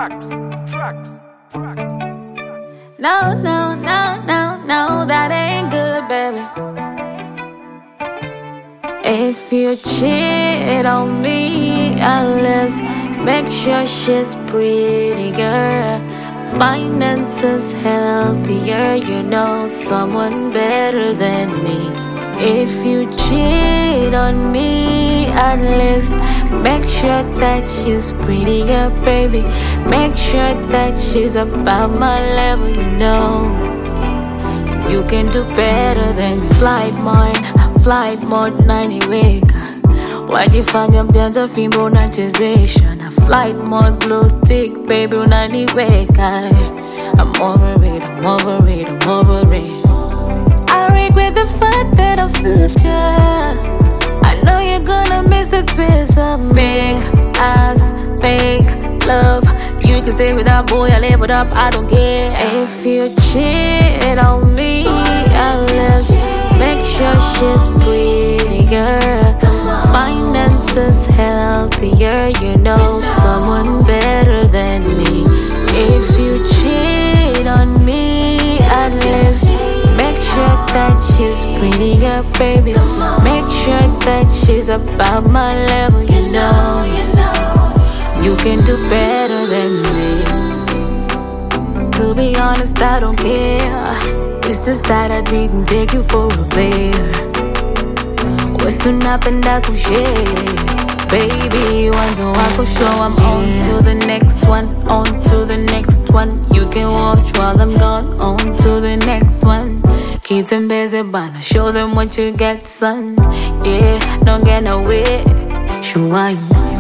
No, no, no, no, no, that ain't good, baby. If you cheat on me, at least make sure she's pretty, girl. Finances healthier, you know someone better than me. If you cheat on me, at least make sure that she's prettier, baby. Make sure that she's above my level, you know. You can do better than flight mode 90 wajifanya mjanja fimbo unachezesha na flight mode blue tick, baby unaniweka. I'm over it, I'm over it, I'm over it. I regret the fact that I fucked you. I know you're gonna miss the best of me. Ass, fake love. You can stay with that boy, I live it up, I don't care. If you cheat on me, at least make sure she's pretty, girl. Finances healthier, you know someone better than me. If you cheat on me, at least make sure that she's prettier, baby. Make sure that she's above my level, you know. You can do better than me. To be honest, I don't care. It's just that I didn't take you for a bear. Wasting up and I could share. Baby, once a while show I'm on to the next one, on to the next one. You can watch while I'm gone, on to the next one. Keep them busy, but show them what you get, son. Yeah, don't get away. Sure.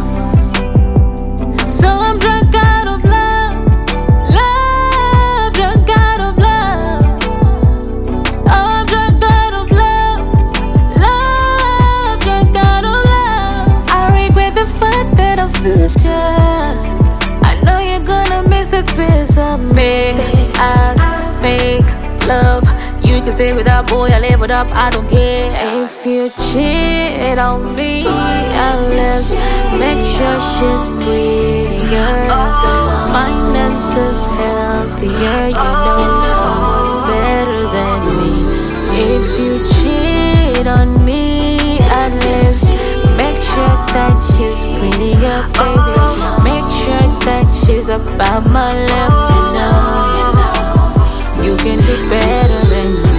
So I'm drunk out of love, love, drunk out of love. Oh, I'm drunk out of love, love, drunk out of love. I regret the fact that I fucked you. I know you're gonna miss the best of me. Ass, fake love. You can stay with that boy, I live it up, I don't care. If you cheat on me, at least make sure she's pretty, girl. Finances healthier, you know someone better than me. If you cheat on me, at least make sure that she's prettier, baby. Make sure that she's above my level, you know. You can do better than me.